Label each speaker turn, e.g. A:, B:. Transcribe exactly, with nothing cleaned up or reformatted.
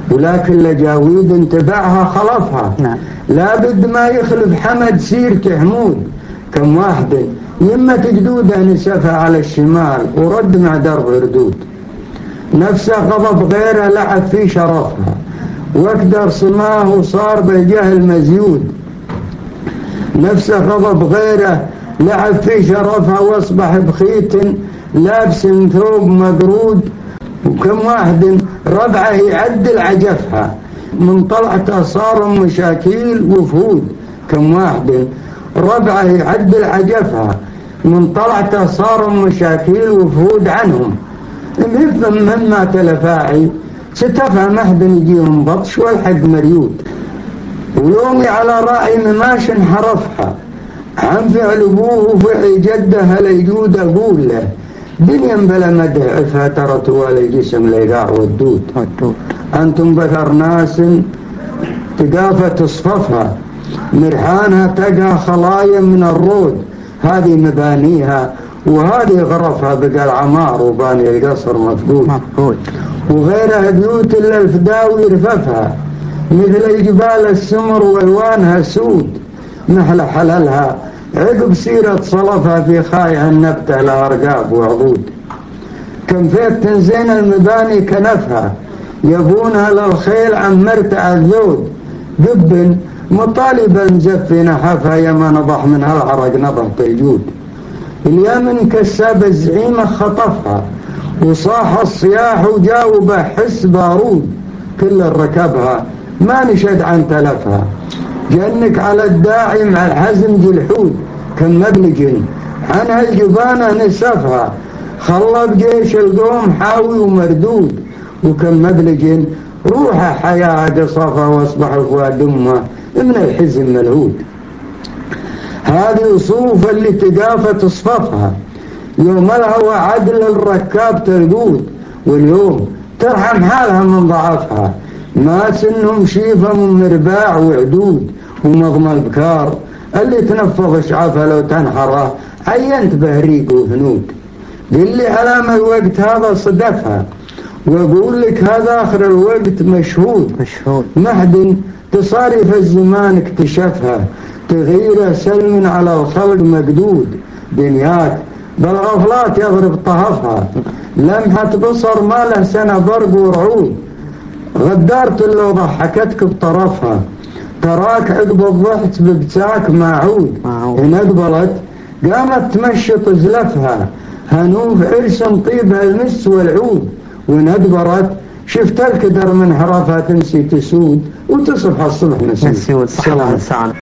A: ولكن لجاويد انتبعها خلفها.
B: نعم.
A: لابد ما يخلف حمد سيرته حمود. كم واحدة يمة جدودة نسفها على الشمال ورد مع درب ردود. نفسه غضب غيره لعب في شرفها واقدر صماه وصار بالجهل مزيود. نفسه غضب غيره لعب في شرفها واصبح بخيت لابس ثوب مقرود. وكم واحد ربعه يعدل عجفها من طلعته صار مشاكيل وفهود. كم واحد ربعه يعدل عجفها من طلعته صار مشاكيل وفهود عنهم. مهفم مما تلفاعي ستفهم أحد يجيهم بطش والحق مريود. ويومي على رأي مماش انحرفها عن فعل أبوه وفعل جده ليجود أقول له دنيا بلا مدعفها ترى توالي جسم ليقاع والدود. أنتم بثر ناس تقافة تصففها مرحانها تقى خلايا من الرود. هذه مبانيها وهذه غرفها بقى العمار وباني القصر مفقود. وغيرها بيوت إلا الفداوي يرففها مثل الجبال السمر والوانها سود. محل حللها عقب سيرة صلفها في خايع النبتة لأرقاب وعضود. كم فيت تنزين المباني كنفها يبونها للخيل عن مرتع الذود. قب مطالبا زفي نحفها يما نضح من هالعرق نضح تيجود. اليمن كساب الزعيمة خطفها وصاح الصياح وجاوبه حس بارود. كل ركبها ما نشد عن تلفها جنك على الداعي مع الحزم جلحود. كم مبلج عنها الجبانة نسفها خلط جيش القوم حاوي ومردود. وكم مبلج روحه حياة قصفها واصبح فؤاد امه من الحزن ملهود. هذه صوف اللي تقافة تصففها يوم الهوى عدل الركاب ترقود. واليوم ترحم حالها من ضعفها ما سنهم شيفة من مرباع وعدود. ومضم البكار اللي تنفض شعفها لو تنحره عينت بهريق وهنود. قل لي علام الوقت هذا صدفها واقول لك هذا اخر الوقت مشهود.
B: مشهود
A: محد تصارف الزمان اكتشفها تغيير سلم على الخلق مقدود. دنياك بالغفلات يضرب طهفها لمحة بصر ما له سنة برق ورعود. غدارت اللي ضحكتك بطرفها تراك عقب الضحك ببتاك معود. إن أقبلت قامت تمشط زلفها هنوف عرس طيبها المس والعود. وإن أدبرت شفت الكدر من حرفها تنسي تسود وتصبح الصبح نسيد.
B: نسيود.